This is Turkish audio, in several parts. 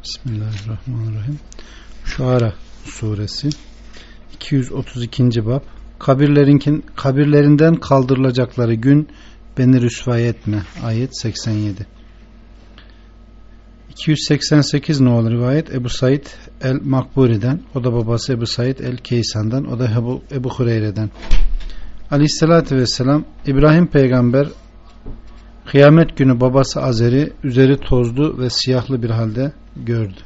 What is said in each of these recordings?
Bismillahirrahmanirrahim. Şuara suresi 232. bab. Kabirlerinden kaldırılacakları gün beni rüsvay etme. Ayet 87. 288 nolu rivayet Ebu Said el-Makburi'den, o da babası Ebu Said el-Keysan'dan, o da Ebu Hureyre'den. Aleyhissalatü vesselam, İbrahim peygamber kıyamet günü babası Azer'i üzeri tozlu ve siyahlı bir halde gördü.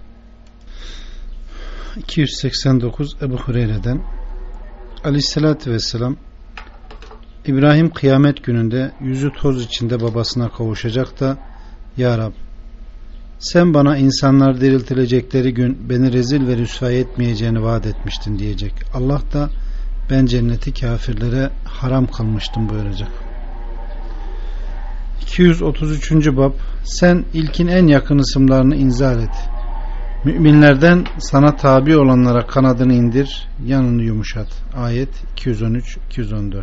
289 Ebu Hureyre'den, Aleyhissalatü vesselam, İbrahim kıyamet gününde yüzü toz içinde babasına kavuşacak da, Ya Rab, sen bana insanlar diriltilecekleri gün beni rezil ve rüsvay etmeyeceğini vaat etmiştin diyecek. Allah da ben cenneti kafirlere haram kılmıştım buyuracak. 233. bab. Sen ilkin en yakın ısımlarını inzal et. Müminlerden sana tabi olanlara kanadını indir, yanını yumuşat. Ayet 213-214.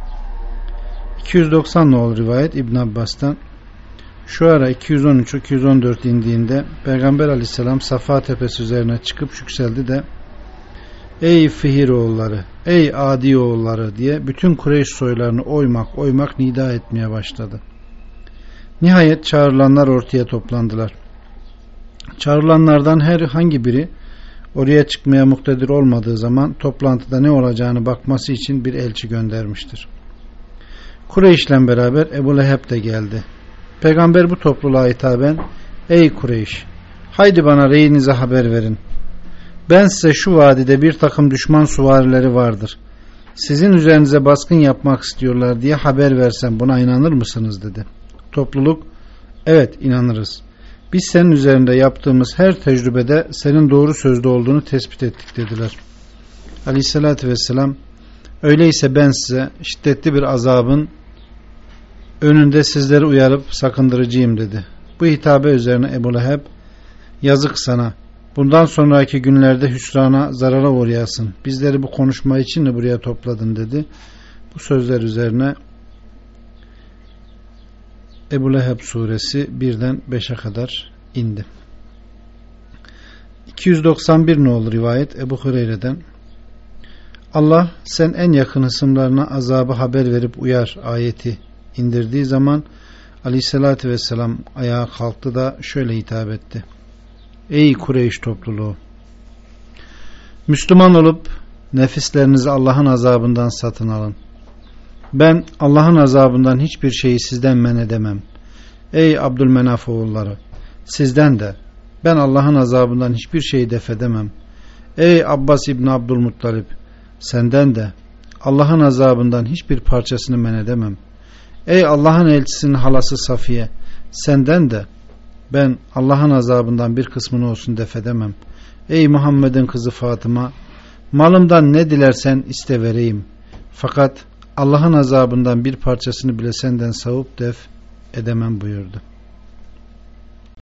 290 nolu rivayet İbn Abbas'tan, şu ara 213-214 indiğinde Peygamber Aleyhisselam Safa tepesi üzerine çıkıp yükseldi de, ey Fihir oğulları, ey Adi oğulları diye bütün Kureyş soylarını oymak nida etmeye başladı. Nihayet çağrılanlar ortaya toplandılar. Çağrılanlardan herhangi biri oraya çıkmaya muktedir olmadığı zaman toplantıda ne olacağını bakması için bir elçi göndermiştir. Kureyş'le beraber Ebu Leheb de geldi. Peygamber bu topluluğa hitaben, ey Kureyş, haydi bana reyinize haber verin. Ben size şu vadide bir takım düşman süvarileri vardır. Sizin üzerinize baskın yapmak istiyorlar diye haber versem buna inanır mısınız dedi. Topluluk, evet inanırız. Biz senin üzerinde yaptığımız her tecrübede senin doğru sözlü olduğunu tespit ettik dediler. Aleyhissalatü vesselam, öyleyse ben size şiddetli bir azabın önünde sizleri uyarıp sakındırıcıyım dedi. Bu hitabe üzerine Ebu Leheb, yazık sana, bundan sonraki günlerde hüsrana, zarara uğrayasın. Bizleri bu konuşma için de buraya topladın dedi. Bu sözler üzerine Ebu Leheb suresi 1'den 5'e kadar indi. 291 nolu rivayet Ebu Hureyre'den, Allah sen en yakın hısımlarına azabı haber verip uyar ayeti indirdiği zaman Aleyhissalatü vesselam ayağa kalktı da şöyle hitap etti. Ey Kureyş topluluğu! Müslüman olup nefislerinizi Allah'ın azabından satın alın. Ben Allah'ın azabından hiçbir şeyi sizden men edemem. Ey Abdülmenaf oğulları! Sizden de ben Allah'ın azabından hiçbir şeyi def edemem. Ey Abbas İbni Abdülmuttalib! Senden de Allah'ın azabından hiçbir parçasını men edemem. Ey Allah'ın elçisinin halası Safiye! Senden de ben Allah'ın azabından bir kısmını olsun def edemem. Ey Muhammed'in kızı Fatıma! Malımdan ne dilersen iste vereyim. Fakat Allah'ın azabından bir parçasını bile senden savup def edemem buyurdu.